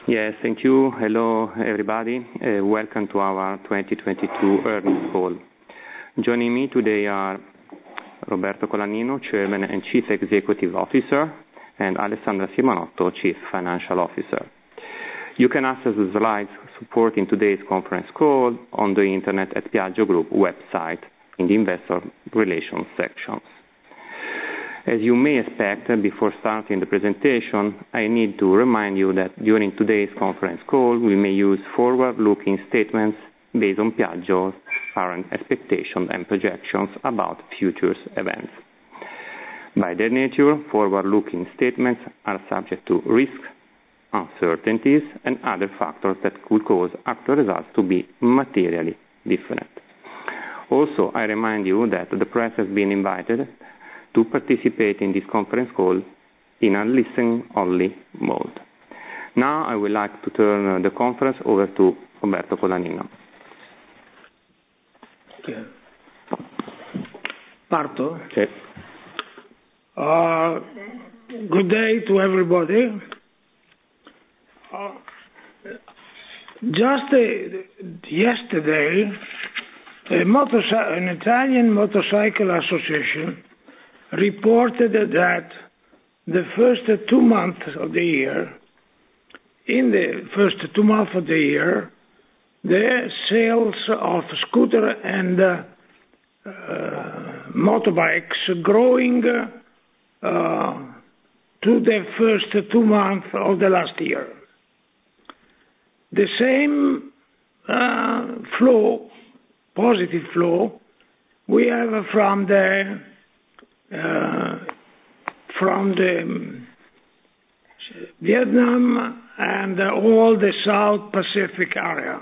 Yes, thank you. Hello, everybody. Welcome to our 2022 earnings call. Joining me today are Roberto Colaninno, Chairman and Chief Executive Officer, and Alessandra Simonotto, Chief Financial Officer. You can access the slides supporting today's conference call on the internet at Piaggio Group website in the Investor Relations section. As you may expect, before starting the presentation, I need to remind you that during today's conference call, we may use forward-looking statements based on Piaggio's current expectations and projections about future events. By their nature, forward-looking statements are subject to risks, uncertainties, and other factors that could cause actual results to be materially different. Also, I remind you that the press has been invited to participate in this conference call in a listen-only mode. Now, I would like to turn the conference over to Roberto Colaninno. Okay. Parto? Yes. Good day to everybody. Just yesterday, an Italian motorcycle association reported that the first 2 months of the year, the sales of scooter and motorbikes growing to the first 2 months of the last year. The same positive flow, we have from the Vietnam and all the South Pacific area.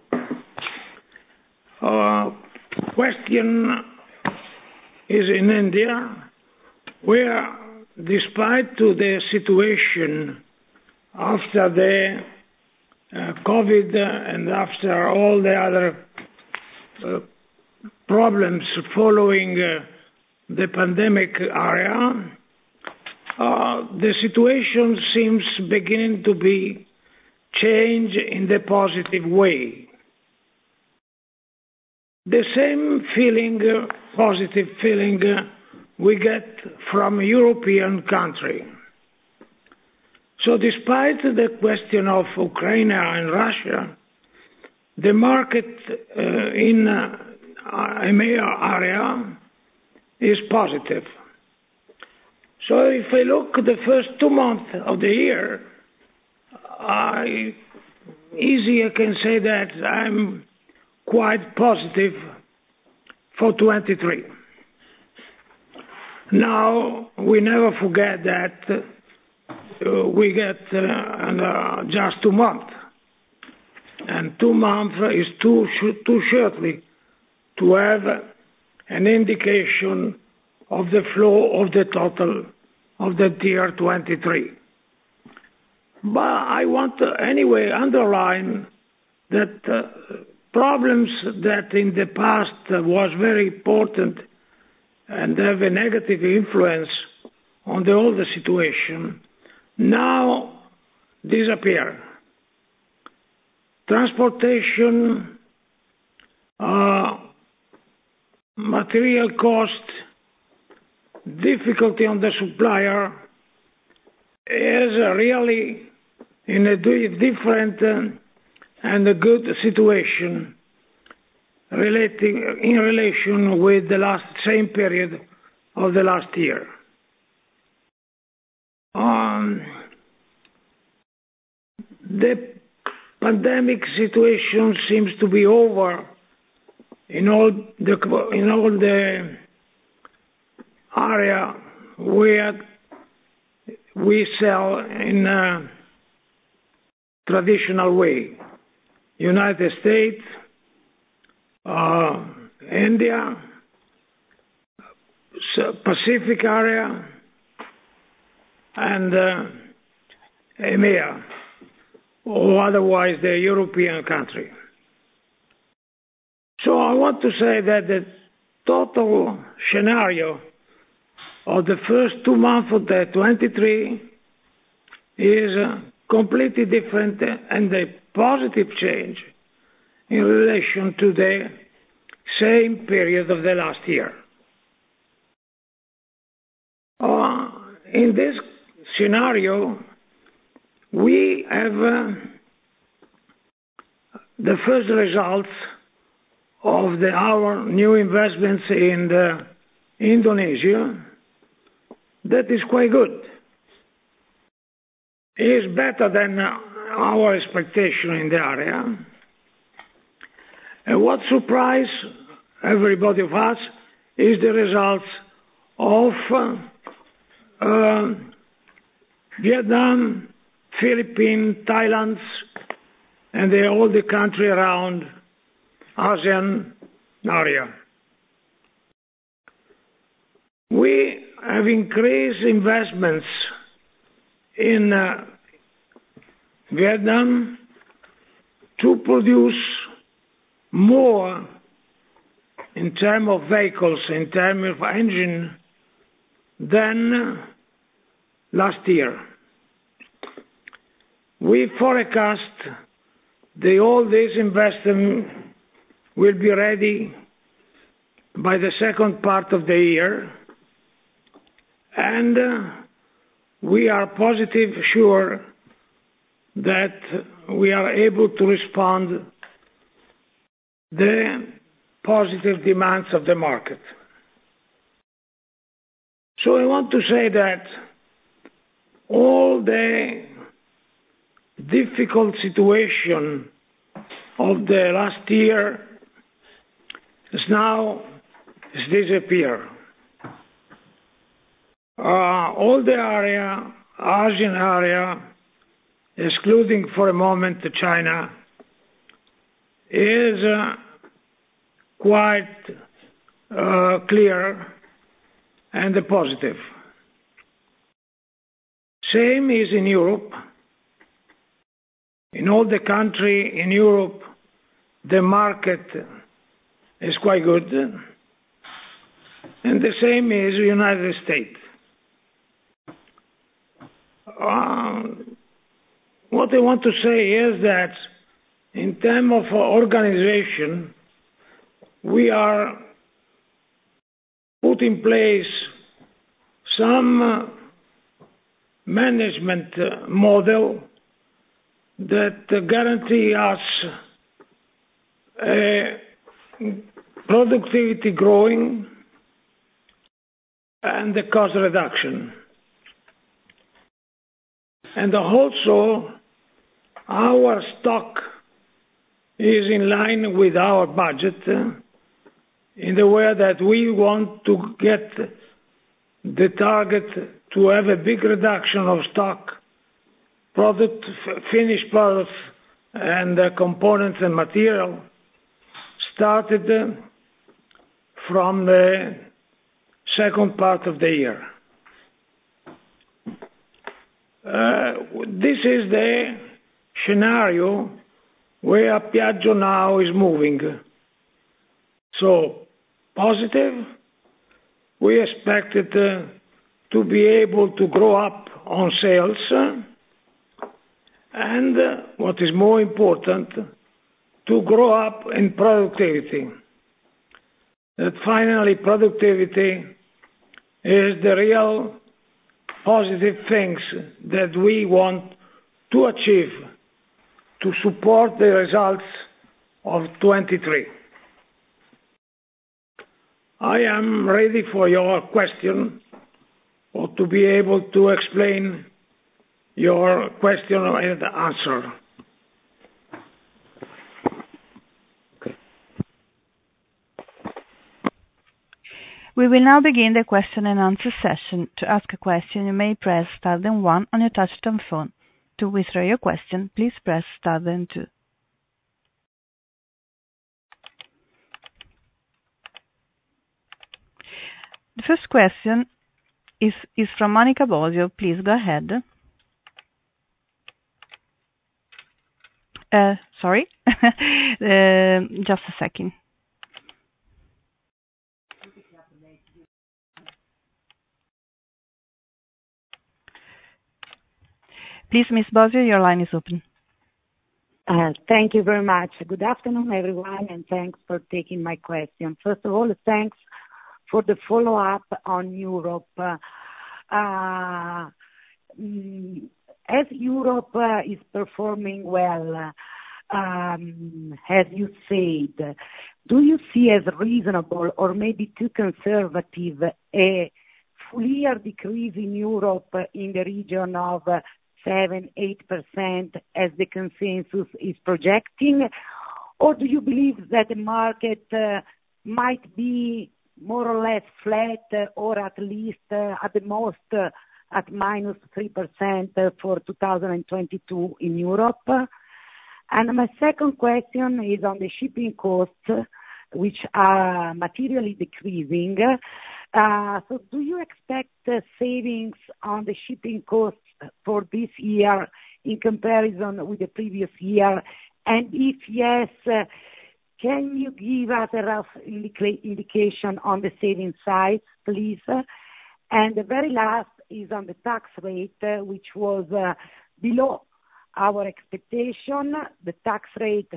Question is in India, where despite to the situation after the COVID and after all the other problems following the pandemic area, the situation seems beginning to be changed in the positive way. The same feeling, positive feeling, we get from European country. So despite the question of Ukraine and Russia, the market in EMEA area is positive. So if I look at the first 2 months of the year, I can say that I'm quite positive for 23. Now, we never forget that we get just 2 months. And 2 months is too shortly to have an indication of the flow of the total of the year 23. But I want to anyway underline that problems that in the past was very important and have a negative influence on the older situation now disappear. Transportation, material cost, difficulty on the supplier is really in a different and a good situation in relation with the same period of the last year. The pandemic situation seems to be over in all the area where we sell in a traditional way. United States, India, Pacific area, and EMEA, or otherwise the European country. So I want to say that the total scenario of the first 2 months of the 23 is completely different and a positive change in relation to the same period of the last year. In this scenario, we have the first results of our new investments in Indonesia. That is quite good. It is better than our expectation in the area. And what surprised everybody of us is the results of Vietnam, Philippines, Thailand, and all the country around ASEAN area. We have increased investments in Vietnam to produce more in terms of vehicles, in terms of engine, than last year. We forecast that all these investments will be ready by the second part of the year, and we are positive, sure, that we are able to respond the positive demands of the market. So I want to say that all the difficult situation of the last year is now disappeared. All the area, ASEAN area, excluding for a moment China, is quite clear and positive. Same is in Europe. In all the country in Europe, the market is quite good. And the same is the United States. What I want to say is that in terms of organization, we are put in place some management model that guarantee us productivity growing and the cost reduction. And also, our stock is in line with our budget in the way that we want to get the target to have a big reduction of stock, finished products and components and material started from the second part of the year. This is the scenario where Piaggio now is moving. So, positive. We expected to be able to grow up on sales, and what is more important, to grow up in productivity. That finally productivity is the real positive things that we want to achieve to support the results of 23. I am ready for your question or to be able to explain your question and answer. We will now begin the question and answer session. To ask a question, you may press star then 1 on your touchtone phone. To withdraw your question, please press star then 2. The first question is from Monica Bosio. Please go ahead. Sorry, just a second. Please, Ms. Bosio, your line is open. Thank you very much. Good afternoon, everyone, and thanks for taking my question. First of all, thanks for the follow-up on Europe. As Europe is performing well, as you said, do you see as reasonable or maybe too conservative a full-year decrease in Europe in the region of 7-8% as the consensus is projecting? Or do you believe that the market might be more or less flat or at least at the most at -3% for 2022 in Europe? And my second question is on the shipping costs, which are materially decreasing. So do you expect savings on the shipping costs for this year in comparison with the previous year? And if yes, can you give us a rough indication on the saving side, please? And the very last is on the tax rate, which was below our expectation. The tax rate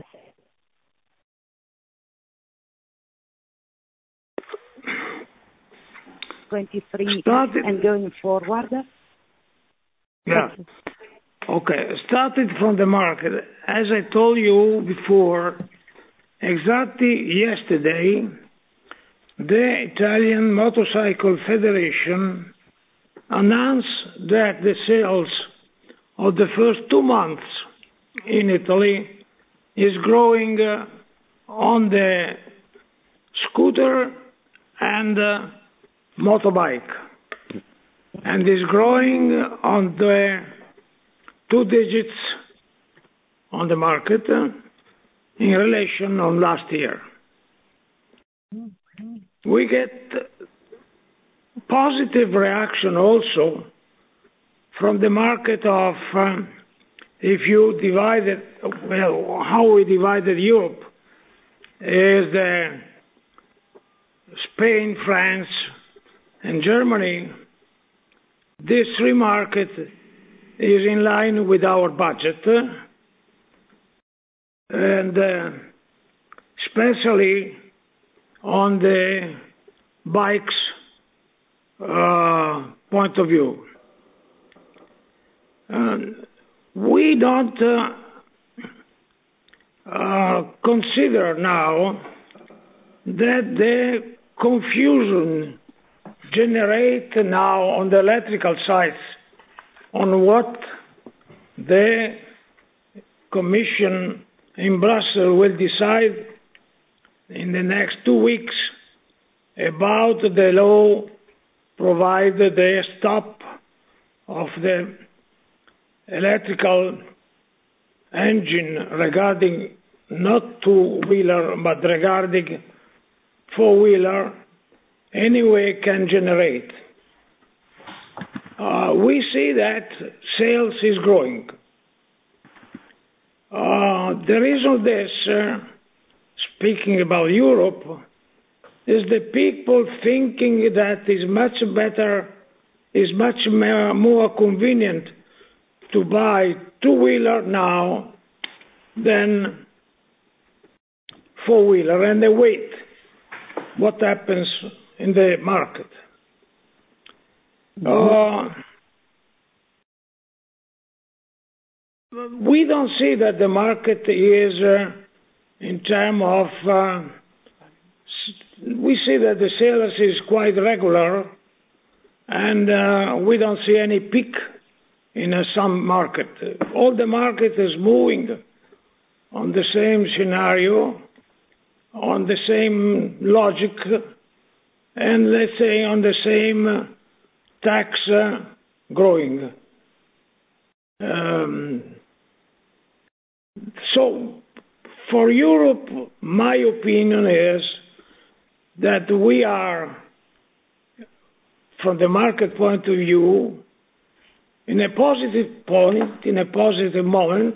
23 and going forward. Yeah. Okay. Started from the market. As I told you before, exactly yesterday, the Italian Motorcycle Federation announced that the sales of the first 2 months in Italy is growing on the scooter and motorbike, and is growing on the 2 digits on the market in relation on last year. We get positive reaction also from the market of, if you divide it, well, how we divided Europe is Spain, France, and Germany. These 3 markets is in line with our budget, and especially on the bikes point of view. We don't consider now that the confusion generate now on the electrical sides on what the Commission in Brussels will decide in the next 2 weeks about the law provided the stop of the electrical engine regarding not two-wheeler but regarding four-wheeler anyway can generate. We see that sales is growing. The reason this, speaking about Europe, is the people thinking that is much better, is much more convenient to buy two-wheeler now than four-wheeler, and they wait what happens in the market. We don't see that the market is in terms of, we see that the sales is quite regular, and we don't see any peak in some market. All the market is moving on the same scenario, on the same logic, and let's say on the same tax growing. So for Europe, my opinion is that we are, from the market point of view, in a positive point, in a positive moment,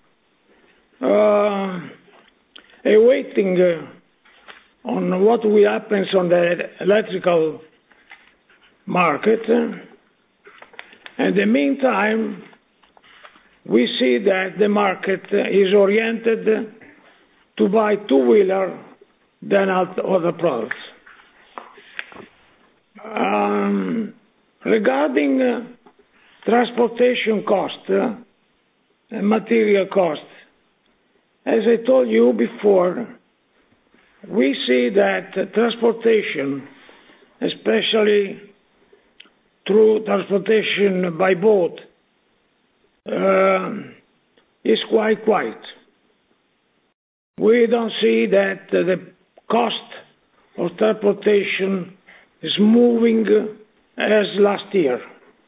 awaiting on what will happen on the electrical market. In the meantime, we see that the market is oriented to buy two-wheeler than other products. Regarding transportation cost and material costs, as I told you before, we see that transportation, especially through transportation by boat, is quite quiet. We don't see that the cost of transportation is moving as last year.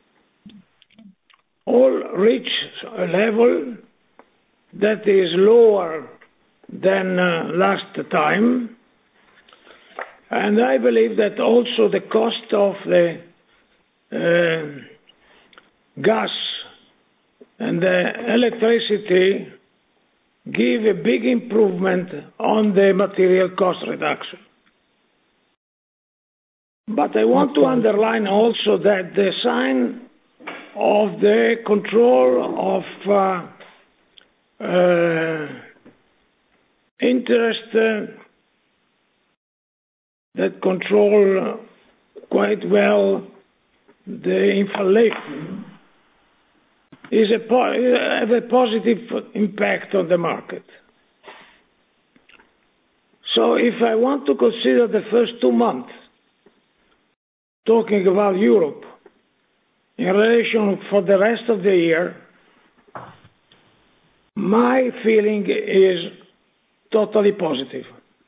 All reach a level that is lower than last time, and I believe that also the cost of the gas and the electricity give a big improvement on the material cost reduction. But I want to underline also that the sign of the control of interest that control quite well the inflation is have a positive impact on the market. So if I want to consider the first 2 months, talking about Europe, in relation for the rest of the year, my feeling is totally positive.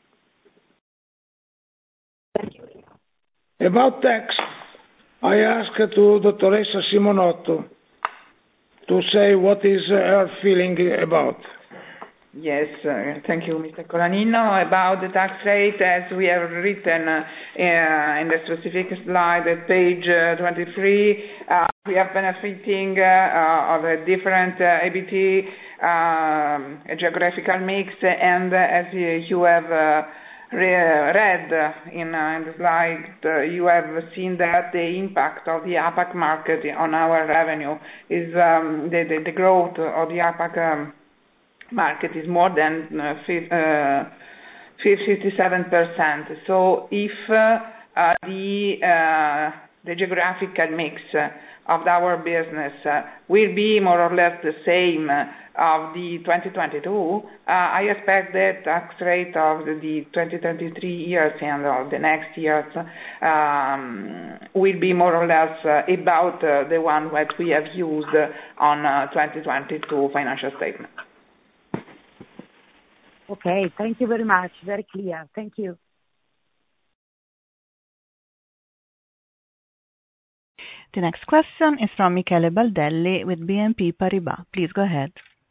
Thank you. About tax, I ask to Dottoressa Simonotto to say what is her feeling about. Yes, thank you, Mr. Colaninno. About the tax rate, as we have written in the specific slide at page 23, we are benefiting of a different EBT, a geographical mix, and as you have read in the slide, you have seen that the impact of the APAC market on our revenue is the growth of the APAC market is more than 57%. So if the geographical mix of our business will be more or less the same of the 2022, I expect the tax rate of the 2023 years and of the next years will be more or less about the one that we have used on 2022 financial statement. Okay, thank you very much. Very clear. Thank you. The next question is from Michele Baldelli with BNP Paribas. Please go ahead.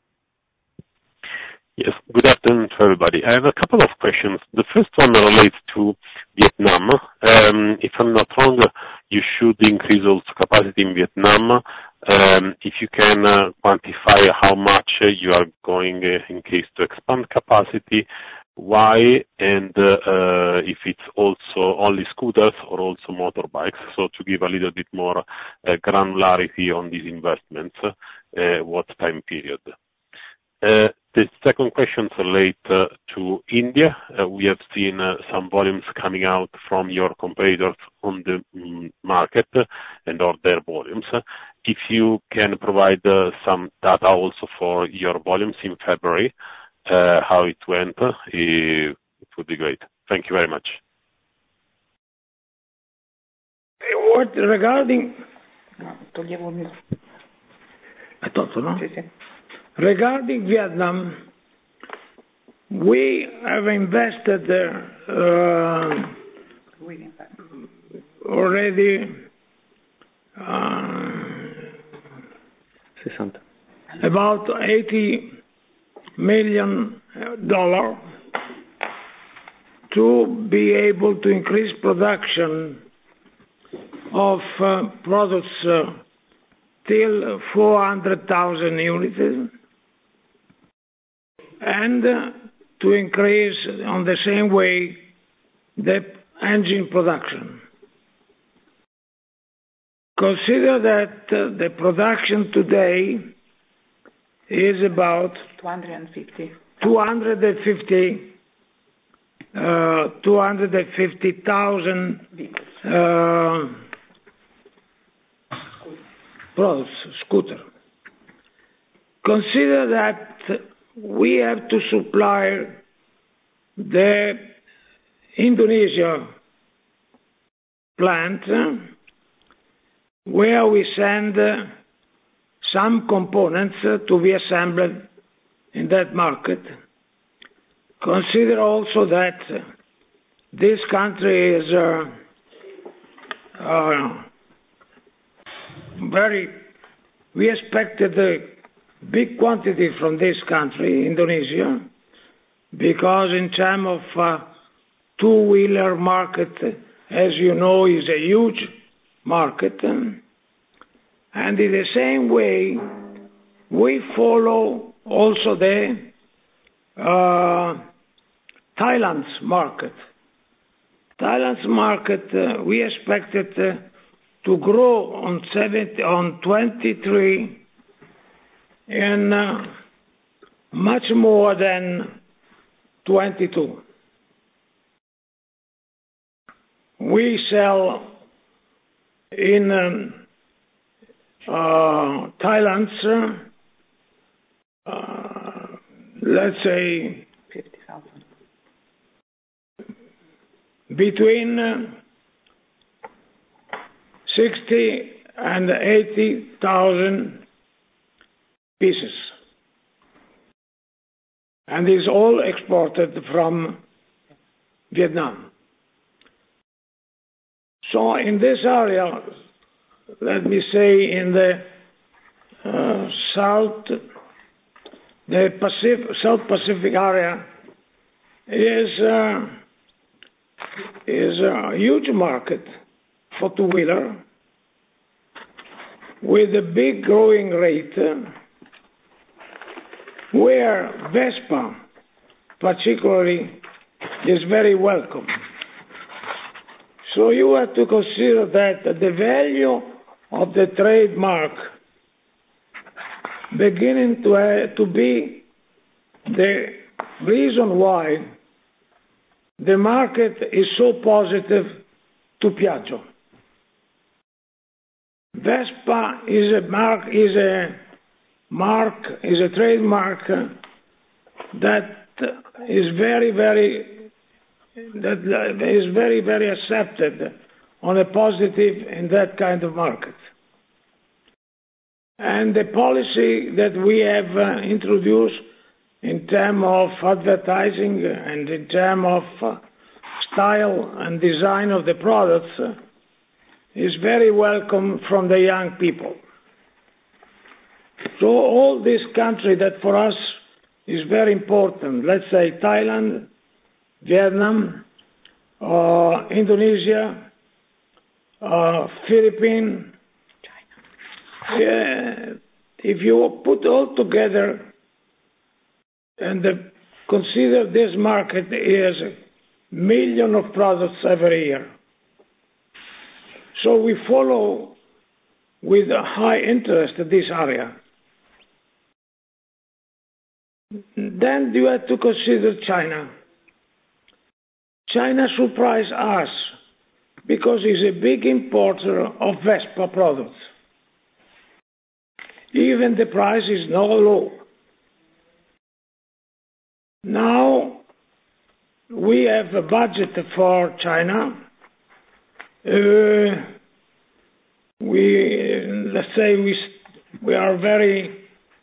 Yes, good afternoon to everybody. I have a couple of questions. The first one relates to Vietnam. If I'm not wrong, you should increase also capacity in Vietnam. If you can quantify how much you are going in case to expand capacity, why, and if it's also only scooters or also motorbikes, so to give a little bit more granularity on these investments, what time period. The second question relates to India. We have seen some volumes coming out from your competitors on the market and or their volumes. If you can provide some data also for your volumes in February, how it went, it would be great. Thank you very much. What regarding... Regarding Vietnam, we have invested already about $80 million to be able to increase production of products till 400,000 units, and to increase on the same way the engine production. Consider that the production today is about 250,000 products, scooter. Consider that we have to supply the Indonesia plant where we send some components to be assembled in that market. Consider also that this country is we expected a big quantity from this country, Indonesia, because in terms of two-wheeler market, as you know, is a huge market. And in the same way, we follow also the Thailand's market. Thailand's market, we expected to grow on 23 and much more than 22. We sell in Thailand, let's say 50,000. Between 60 and 80,000 pieces. And is all exported from Vietnam. So in this area, let me say in the South Pacific area is a huge market for two-wheeler with a big growing rate where Vespa particularly is very welcome. So you have to consider that the value of the trademark beginning to be the reason why the market is so positive to Piaggio. Vespa is a trademark that is very accepted on a positive in that kind of market. And the policy that we have introduced in terms of advertising and in terms of style and design of the products is very welcome from the young people. So all this country that for us is very important, let's say Thailand, Vietnam, Indonesia, Philippines. If you put all together and consider this market is millions of products every year. So we follow with a high interest this area. Then you have to consider China. China surprised us because it's a big importer of Vespa products. Even the price is not low. Now we have a budget for China. We are very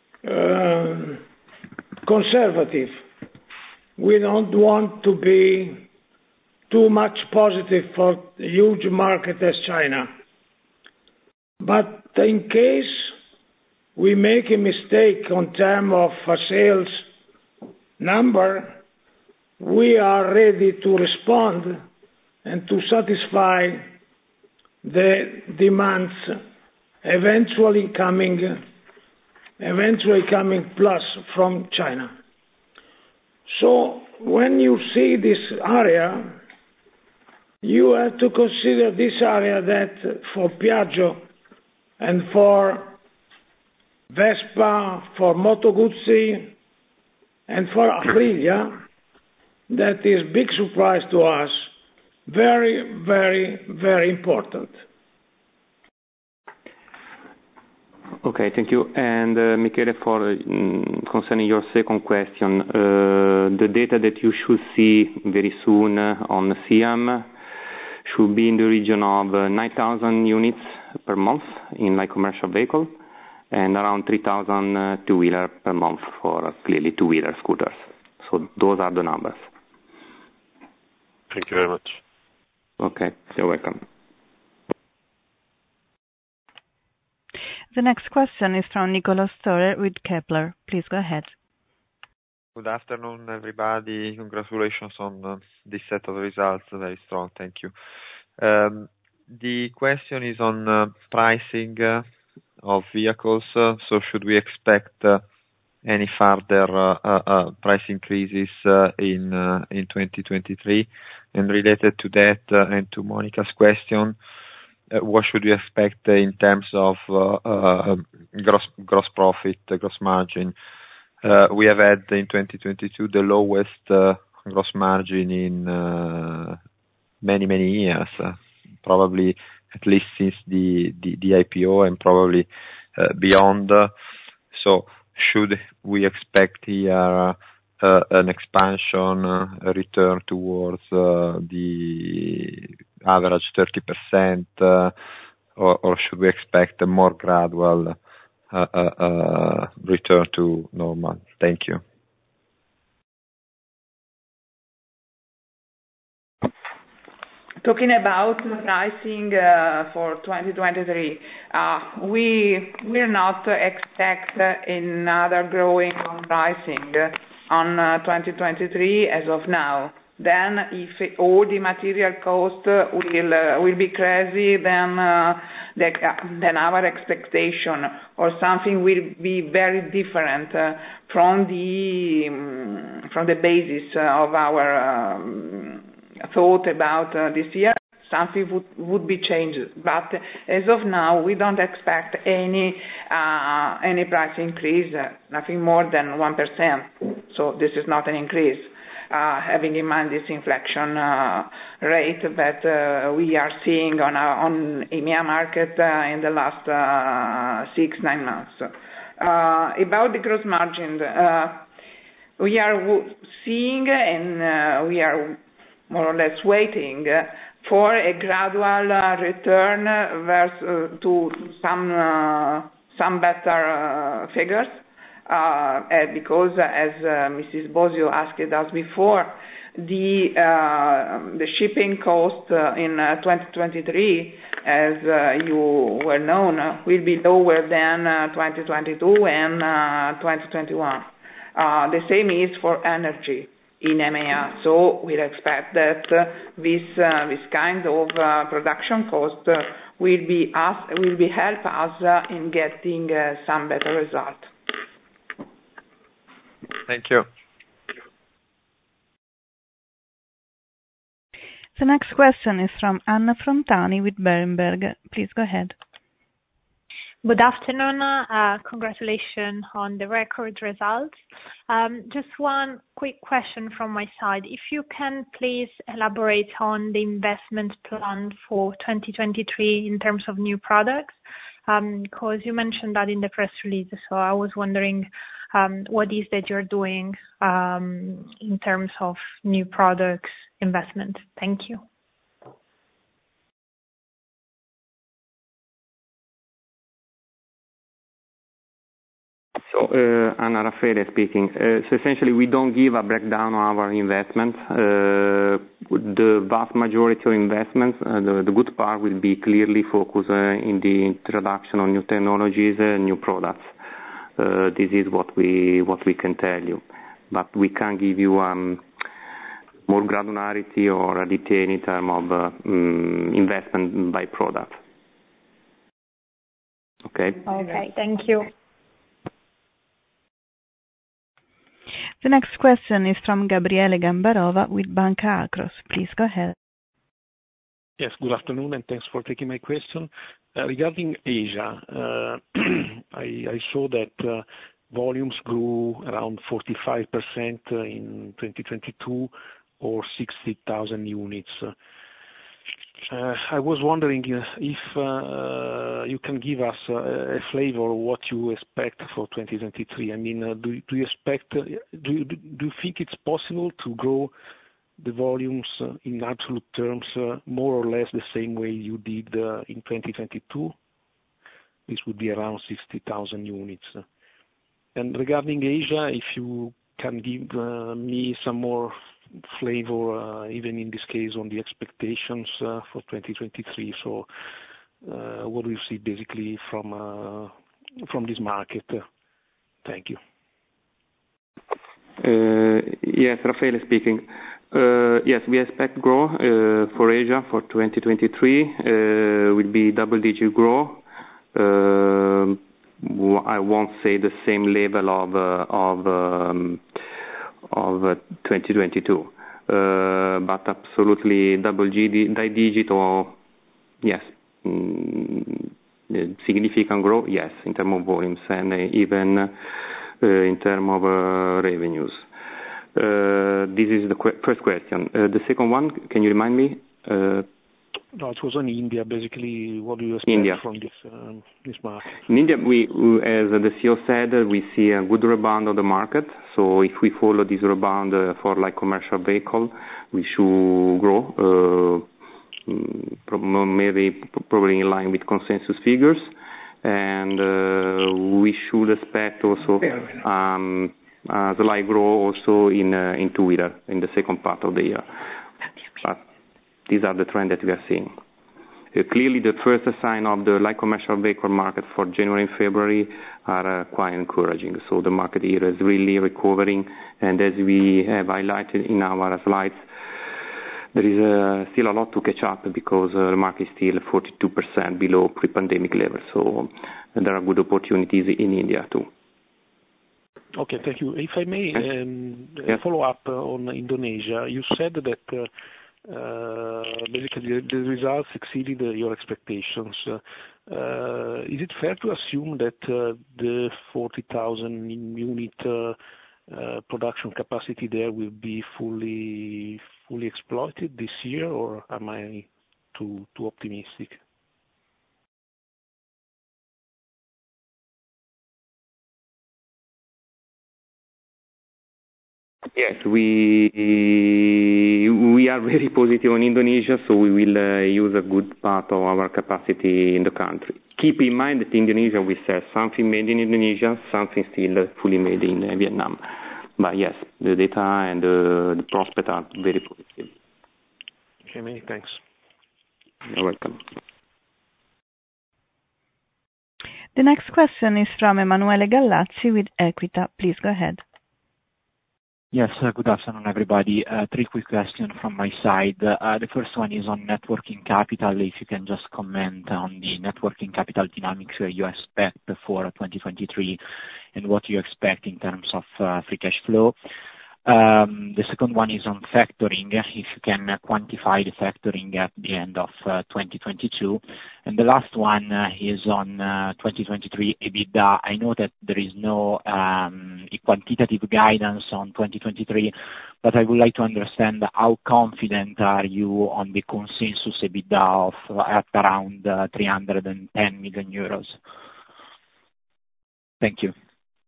conservative. We don't want to be too much positive for a huge market as China. But in case we make a mistake on terms of sales number, we are ready to respond and to satisfy the demands eventually coming plus from China. So when you see this area, you have to consider this area that for Piaggio and for Vespa, for Moto Guzzi, and for Aprilia. That is big surprise to us. Very, very, very important. Okay, thank you. And Michele, for concerning your second question, the data that you should see very soon on SIAM should be in the region of 9,000 units per month in light commercial vehicle and around 3,000 two-wheeler per month for clearly two-wheeler scooters. So those are the numbers. Thank you very much. Okay, you're welcome. The next question is from Niccolò Storer with Kepler. Please go ahead. Good afternoon, everybody. Congratulations on this set of results. Very strong. Thank you. The question is on pricing of vehicles. So should we expect any further price increases in 2023? And related to that and to Monica's question, what should we expect in terms of gross profit, gross margin? We have had in 2022 the lowest gross margin in many years, probably at least since the IPO and probably beyond. So should we expect here an expansion, a return towards the average 30%, or should we expect a more gradual return to normal? Thank you. Talking about pricing for 2023, we're not expect another growing on pricing on 2023 as of now. Then if all the material cost will be crazy, then our expectation or something will be very different from the basis of our thought about this year. Something would be changed, but as of now, we don't expect any price increase, nothing more than 1%. So this is not an increase, having in mind this inflation rate that we are seeing on EMEA market in the last 6-9 months. About the gross margin, we are seeing and we are more or less waiting for a gradual return to some better figures, because as Mrs. Bosio asked us before, the shipping cost in 2023, as you well known, will be lower than 2022 and 2021. The same is for energy in EMEA. So we expect that this kind of production cost will be help us in getting some better result. Thank you. The next question is from Anna Frontani with Berenberg. Please go ahead. Good afternoon. Congratulations on the record results. Just one quick question from my side. If you can please elaborate on the investment plan for 2023 in terms of new products, because you mentioned that in the press release. So I was wondering what is that you're doing in terms of new products investment. Thank you. So, Anna, Raffaele speaking. So essentially, we don't give a breakdown of our investments. The vast majority of investments, the good part will be clearly focused in the introduction of new technologies and new products. This is what we can tell you, but we can't give you more granularity or a detail in terms of investment by product. Okay. Okay. Thank you. The next question is from Gabriele Gambarova with Banca Akros. Please go ahead. Yes, good afternoon, and thanks for taking my question. Regarding Asia, I saw that volumes grew around 45% in 2022 or 60,000 units. I was wondering if you can give us a flavor of what you expect for 2023. I mean, do you think it's possible to grow the volumes in absolute terms more or less the same way you did in 2022? This would be around 60,000 units. And regarding Asia, if you can give me some more flavor, even in this case, on the expectations for 2023. So, what do you see basically from this market? Thank you. Yes, Raffaele speaking. Yes, we expect growth for Asia for 2023 will be double-digit growth. I won't say the same level of 2022, but absolutely double-digit or yes, significant growth, yes, in terms of volumes and even in terms of revenues. This is the first question. The second one, can you remind me? No, it was on India. Basically, what do you expect from this market? In India, we, as the CEO said, we see a good rebound of the market. So if we follow this rebound for light commercial vehicle, we should grow, probably in line with consensus figures, and we should expect also a slight growth also in two-wheeler in the second part of the year. But these are the trends that we are seeing. Clearly, the first sign of the light commercial vehicle market for January and February are quite encouraging. So the market here is really recovering, and as we have highlighted in our slides, there is still a lot to catch up because the market is still 42% below pre-pandemic levels. So there are good opportunities in India too. Okay, thank you. If I may follow up on Indonesia, you said that basically the results exceeded your expectations. Is it fair to assume that the 40,000 unit production capacity there will be fully exploited this year, or am I too optimistic? Yes, we are very positive on Indonesia, so we will use a good part of our capacity in the country. Keep in mind that Indonesia, we sell something made in Indonesia, something still fully made in Vietnam. But yes, the data and the prospects are very positive. Okay, many thanks. You're welcome. The next question is from Emanuele Gallazzi with Equita. Please go ahead. Yes, good afternoon, everybody. 3 quick questions from my side. The first one is on net working capital. If you can just comment on the net working capital dynamics you expect for 2023 and what you expect in terms of free cash flow. The second one is on factoring, if you can quantify the factoring at the end of 2022. And the last one is on 2023 EBITDA. I know that there is no quantitative guidance on 2023, but I would like to understand how confident are you on the consensus EBITDA of at around 310 million euros. Thank you.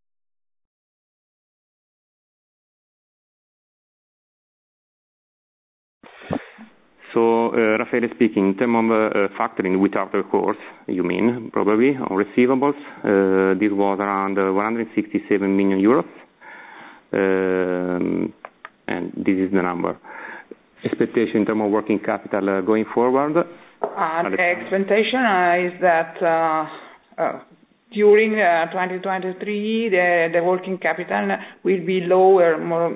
So, Raffaele speaking, in terms of factoring without recourse, you mean, probably, on receivables, this was around 167 million euros, and this is the number. Expectation in terms of working capital going forward? The expectation is that during 2023, the working capital will be lower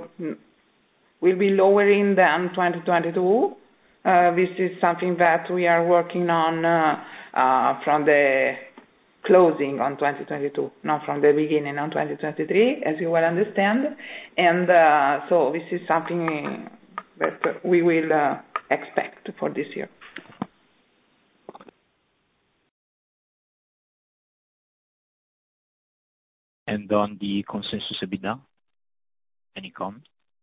than 2022. This is something that we are working on from the closing on 2022, not from the beginning on 2023, as you well understand. And so this is something that we will expect for this year. On the consensus EBITDA, any comment?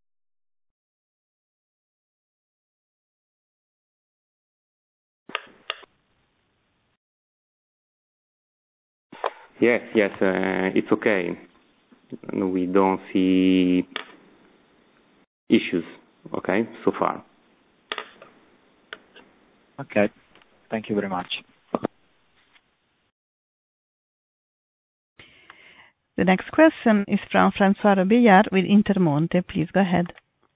Yes, it's okay. We don't see issues, okay, so far. Okay. Thank you very much. The next question is from François Robillard with Intermonte. Please go ahead.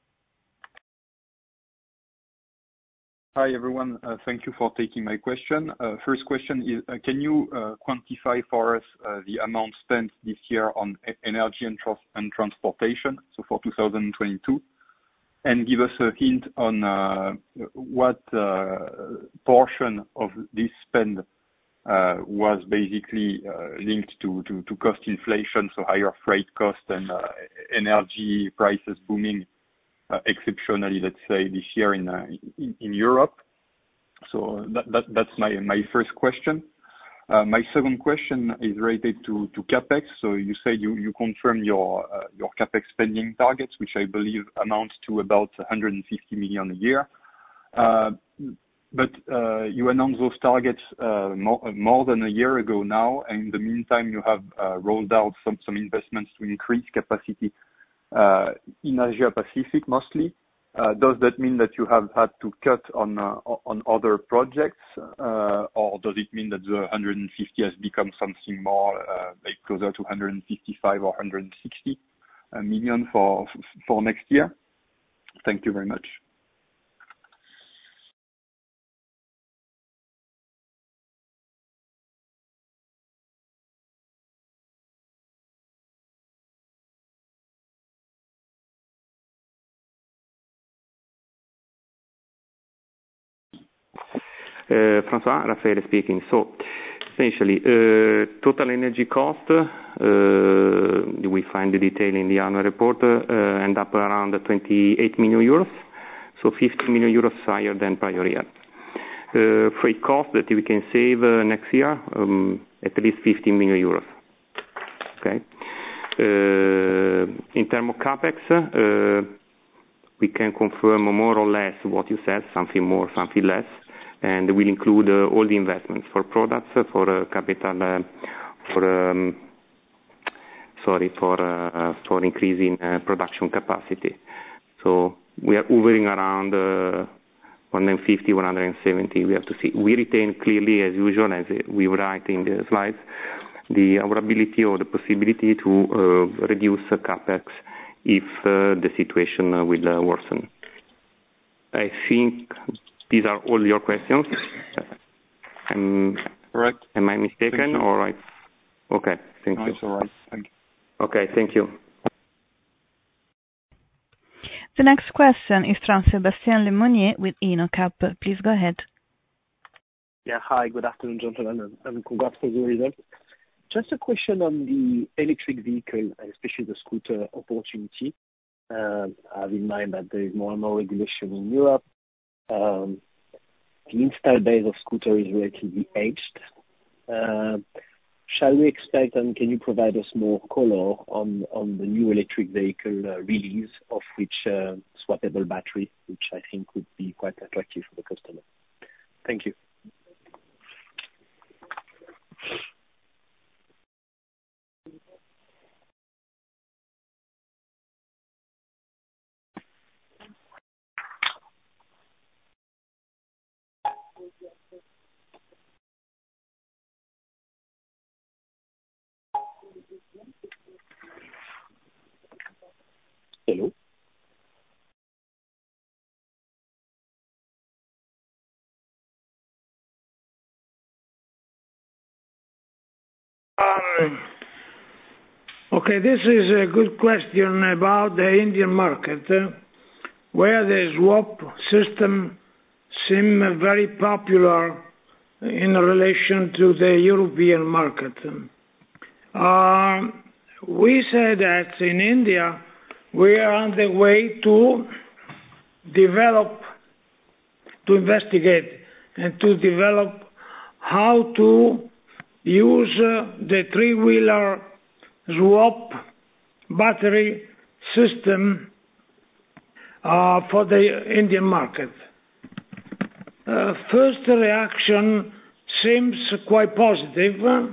Hi, everyone. Thank you for taking my question. First question is, can you quantify for us the amount spent this year on energy and transportation, so for 2022, and give us a hint on what portion of this spend was basically linked to cost inflation, so higher freight costs and energy prices booming exceptionally, let's say, this year in Europe. So that's my first question. My second question is related to capex. So you said you confirm your capex spending targets, which I believe amount to about 150 million a year. But you announced those targets more than a year ago now, and in the meantime, you have rolled out some investments to increase capacity in Asia Pacific mostly. Does that mean that you have had to cut on other projects, or does it mean that the 150 has become something more like closer to 155 or 160 million for next year? Thank you very much. François, Raffaele speaking. So, essentially, total energy cost, we find the detail in the annual report, end up around 28 million euros, so 50 million euros higher than prior year. Freight cost that we can save next year, at least 15 million euros. Okay. In terms of capex, we can confirm more or less what you said, something more, something less. And we'll include all the investments for products, for capital, for increasing production capacity. So we are hovering around 150, 170. We have to see. We retain clearly, as usual, as we write in the slides, our ability or the possibility to reduce capex if the situation will worsen. I think these are all your questions. Correct. Am I mistaken? Or okay, thank you. That's all right. Thank you. Okay, thank you. The next question is from Sébastien Lemonnier with INOCAP. Please go ahead. Yeah, hi, good afternoon, gentlemen, and congrats for the results. Just a question on the electric vehicle, especially the scooter opportunity. Have in mind that there is more and more regulation in Europe. The install base of scooter is relatively aged. Shall we expect, and can you provide us more color on the new electric vehicle release, of which swappable battery, which I think would be quite attractive for the customer? Thank you. Hello? Okay, this is a good question about the Indian market, where the swap system seems very popular in relation to the European market. We say that in India, we are on the way to develop, to investigate, and to develop how to use the three-wheeler swap battery system for the Indian market. First reaction seems quite positive,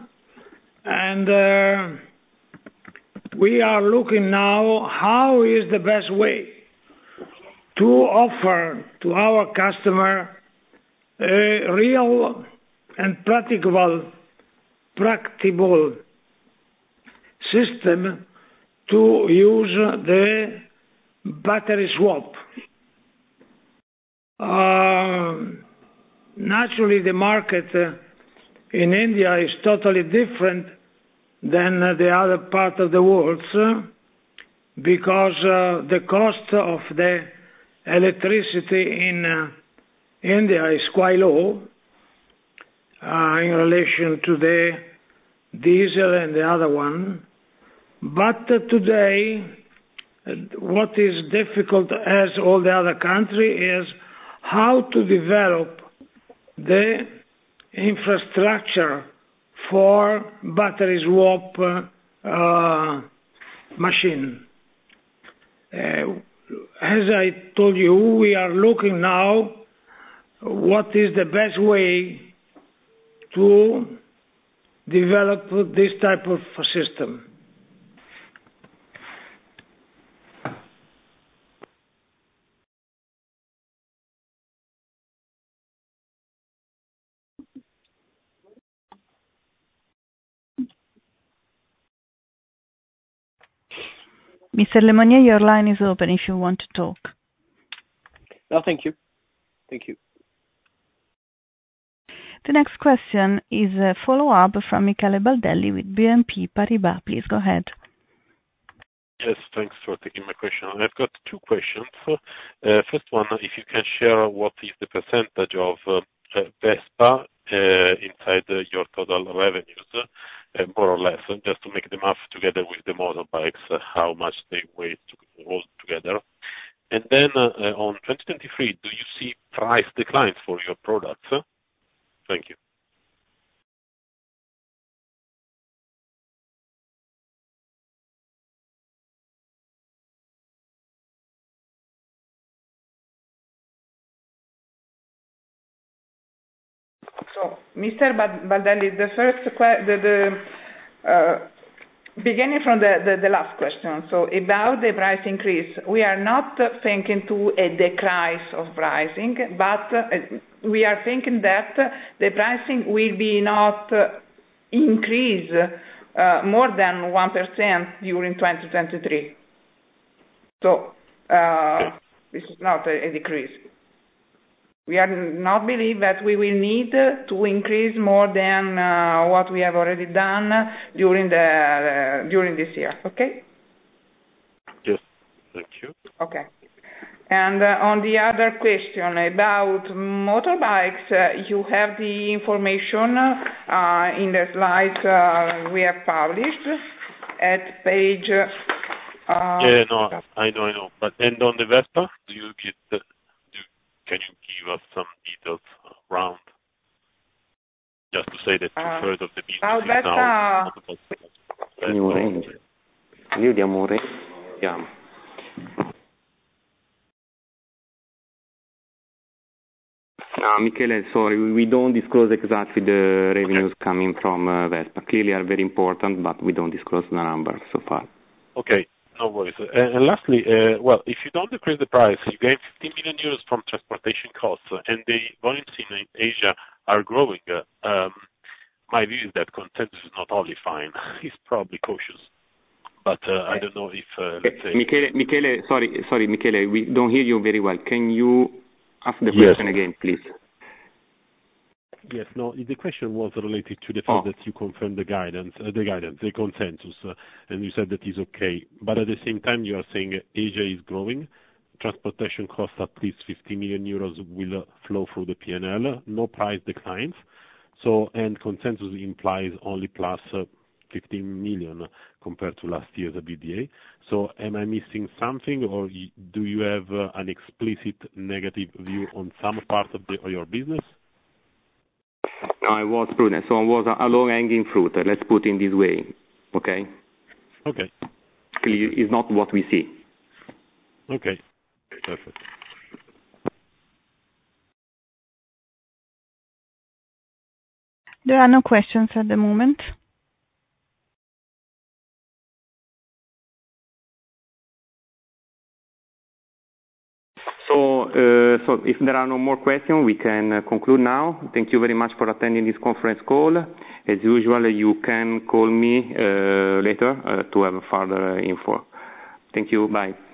and we are looking now how is the best way to offer to our customer a real and practicable system to use the battery swap. Naturally, the market in India is totally different than the other part of the world because the cost of the electricity in India is quite low in relation to the diesel and the other one. But today, what is difficult as all the other countries is how to develop the infrastructure for battery swap machine. As I told you, we are looking now what is the best way to develop this type of system. Mr. Lemonnier, your line is open if you want to talk. No, thank you. Thank you. The next question is a follow-up from Michele Baldelli with BNP Paribas. Please go ahead. Yes, thanks for taking my question. I've got two questions. First one, if you can share what is the percentage of Vespa inside your total revenues, more or less, just to make the math together with the motorbikes, how much they weigh all together. And then on 2023, do you see price declines for your products? Thank you. So, Mr. Baldelli, the first beginning from the last question. So, about the price increase, we are not thinking to a decrease of pricing, but we are thinking that the pricing will be not increase more than 1% during 2023. So, this is not a decrease. We are not believe that we will need to increase more than what we have already done during this year. Okay? Yes. Thank you. Okay. And on the other question about motorbikes, you have the information in the slides we have published at page. Yeah, no, I know. But and on the Vespa, can you give us some details around? Just to say that 2/3 of the business is now. Io diamo un range. Michele, sorry, we don't disclose exactly the revenues coming from Vespa. Clearly are very important, but we don't disclose the numbers so far. Okay. No worries. And lastly, well, if you don't decrease the price, you gain 15 million euros from transportation costs, and the volumes in Asia are growing. My view is that consensus is not only fine; it's probably cautious. But I don't know if let's say. Michele, sorry, Michele, we don't hear you very well. Can you ask the question again, please? Yes. No, the question was related to the fact that you confirmed the consensus, and you said that is okay. But at the same time, you are saying Asia is growing, transportation costs at least 50 million euros will flow through the P&L, no price declines. So, and consensus implies only plus 15 million compared to last year's EBITDA. So, am I missing something, or do you have an explicit negative view on some part of your business? No, I was prudent. So it was a low-hanging fruit. Let's put it in this way, okay? Okay. Clearly, is not what we see. Okay. Perfect. There are no questions at the moment. So if there are no more questions, we can conclude now. Thank you very much for attending this conference call. As usual, you can call me later to have further info. Thank you. Bye.